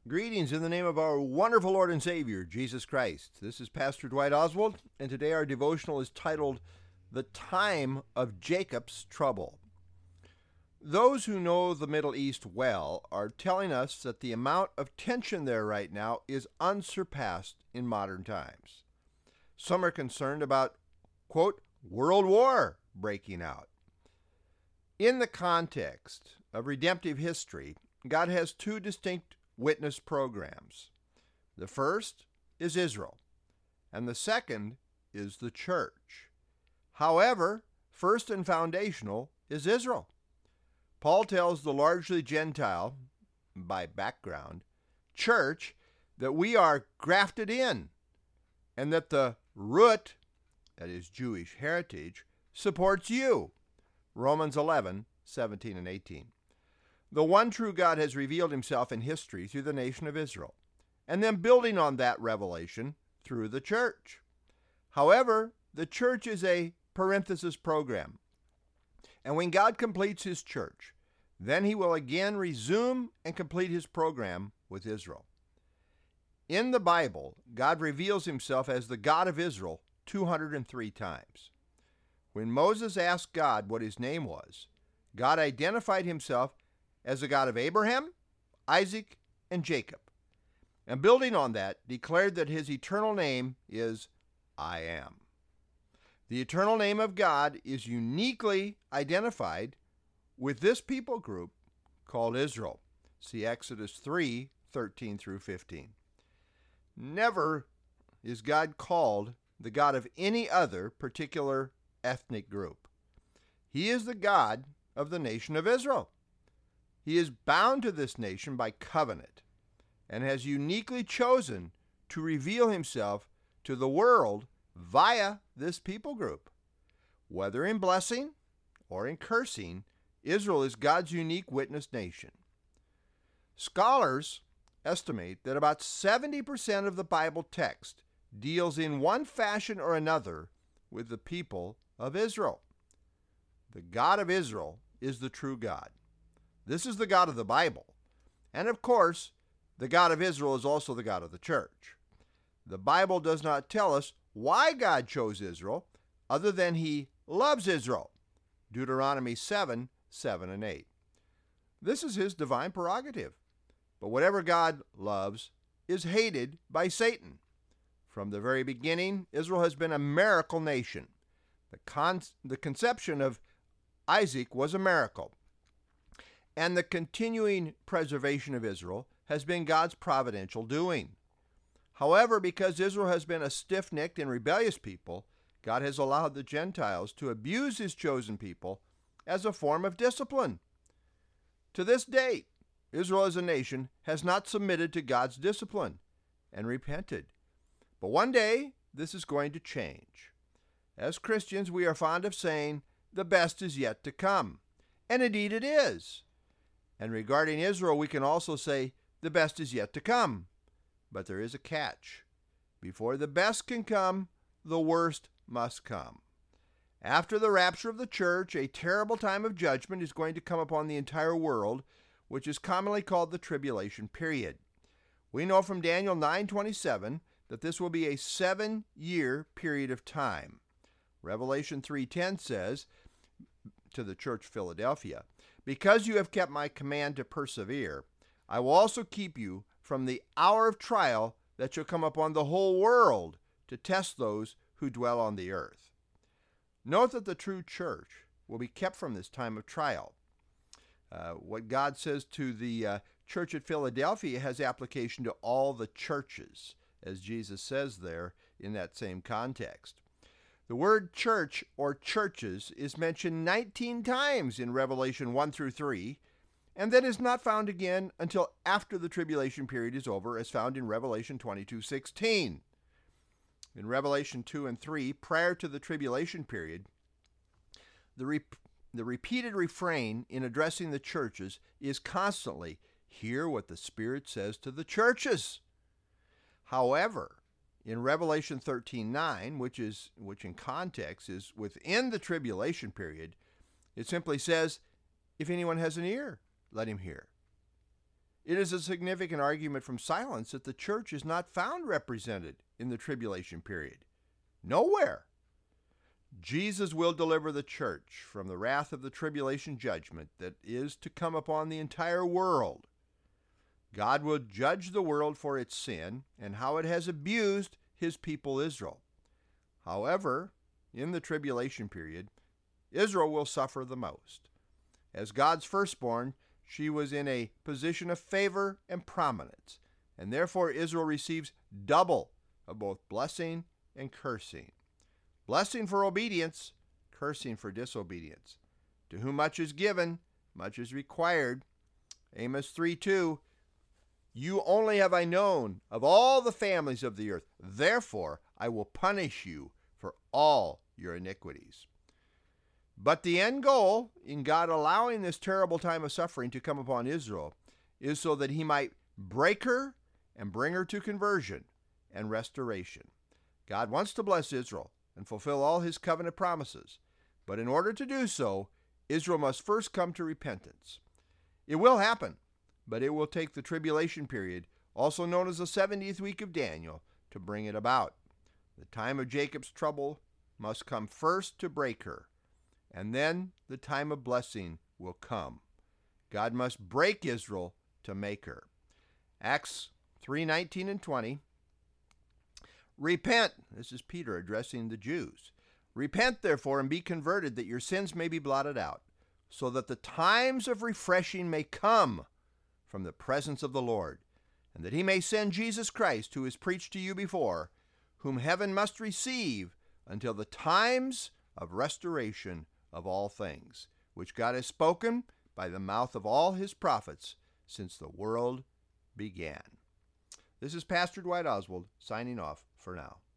Greetings in the name of our wonderful Lord and Savior, Jesus Christ. This is Pastor Dwight Oswald, and today our devotional is titled, The Time of Jacob's Trouble. Those who know the Middle East well are telling us that the amount of tension there right now is unsurpassed in modern times. Some are concerned about, quote, world war breaking out. In the context of redemptive history, God has two distinct witness programs. The first is Israel, and the second is the church. However, first and foundational is Israel. Paul tells the largely Gentile, by background, church that we are grafted in, and that the root, that is Jewish heritage, supports you. Romans 11:17 and 18. The one true God has revealed himself in history through the nation of Israel, and then building on that revelation through the church. However, the church is a parenthesis program, and when God completes his church, then he will again resume and complete his program with Israel. In the Bible, God reveals himself as the God of Israel 203 times. When Moses asked God what his name was, God identified himself as the God of Abraham, Isaac, and Jacob, and building on that, declared that his eternal name is I Am. The eternal name of God is uniquely identified with this people group called Israel. See Exodus 3:13 through 15. Never is God called the God of any other particular ethnic group. He is the God of the nation of Israel. He is bound to this nation by covenant and has uniquely chosen to reveal himself to the world via this people group. Whether in blessing or in cursing, Israel is God's unique witness nation. Scholars estimate that about 70% of the Bible text deals in one fashion or another with the people of Israel. The God of Israel is the true God. This is the God of the Bible. And of course, the God of Israel is also the God of the church. The Bible does not tell us why God chose Israel, other than he loves Israel. Deuteronomy 7:7 and 8. This is his divine prerogative. But whatever God loves is hated by Satan. From the very beginning, Israel has been a miracle nation. The conception of Isaac was a miracle. And the continuing preservation of Israel has been God's providential doing. However, because Israel has been a stiff-necked and rebellious people, God has allowed the Gentiles to abuse his chosen people as a form of discipline. To this date, Israel as a nation has not submitted to God's discipline and repented. But one day, this is going to change. As Christians, we are fond of saying, the best is yet to come. And indeed it is. And regarding Israel, we can also say, the best is yet to come. But there is a catch. Before the best can come, the worst must come. After the rapture of the church, a terrible time of judgment is going to come upon the entire world, which is commonly called the tribulation period. We know from Daniel 9:27 that this will be a 7-year period of time. Revelation 3:10 says to the church Philadelphia, because you have kept my command to persevere, I will also keep you from the hour of trial that shall come upon the whole world to test those who dwell on the earth. Note that the true church will be kept from this time of trial. What God says to the church at Philadelphia has application to all the churches, as Jesus says there in that same context. The word church or churches is mentioned 19 times in Revelation 1 through 3, and then is not found again until after the tribulation period is over, as found in Revelation 22:16. In Revelation 2 and 3, prior to the tribulation period, the repeated refrain in addressing the churches is constantly, hear what the Spirit says to the churches. However, in Revelation 13:9, which in context is within the tribulation period, it simply says, if anyone has an ear, let him hear. It is a significant argument from silence that the church is not found represented in the tribulation period. Nowhere. Jesus will deliver the church from the wrath of the tribulation judgment that is to come upon the entire world. God will judge the world for its sin and how it has abused his people Israel. However, in the tribulation period, Israel will suffer the most. As God's firstborn, she was in a position of favor and prominence, and therefore Israel receives double of both blessing and cursing. Blessing for obedience, cursing for disobedience. To whom much is given, much is required. Amos 3:2, you only have I known of all the families of the earth. Therefore I will punish you for all your iniquities. But the end goal in God allowing this terrible time of suffering to come upon Israel is so that he might break her and bring her to conversion and restoration. God wants to bless Israel and fulfill all his covenant promises. But in order to do so, Israel must first come to repentance. It will happen, but it will take the tribulation period, also known as the 70th week of Daniel, to bring it about. The time of Jacob's trouble must come first to break her, and then the time of blessing will come. God must break Israel to make her. Acts 3:19 and 20. Repent, this is Peter addressing the Jews. Repent, therefore, and be converted, that your sins may be blotted out, so that the times of refreshing may come from the presence of the Lord, and that he may send Jesus Christ, who is preached to you before, whom heaven must receive until the times of restoration of all things, which God has spoken by the mouth of all his prophets since the world began. This is Pastor Dwight Oswald signing off for now.